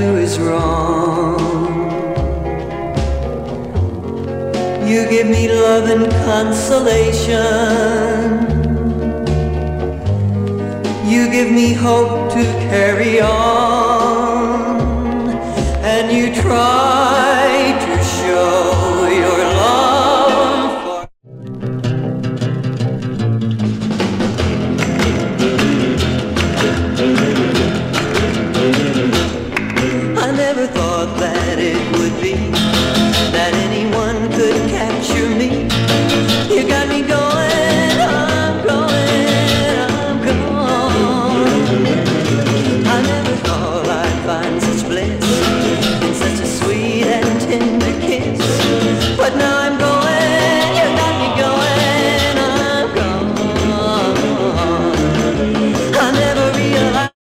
do is wrong. You give me love and consolation. You give me hope to carry on, and you try to show your love for I never thought that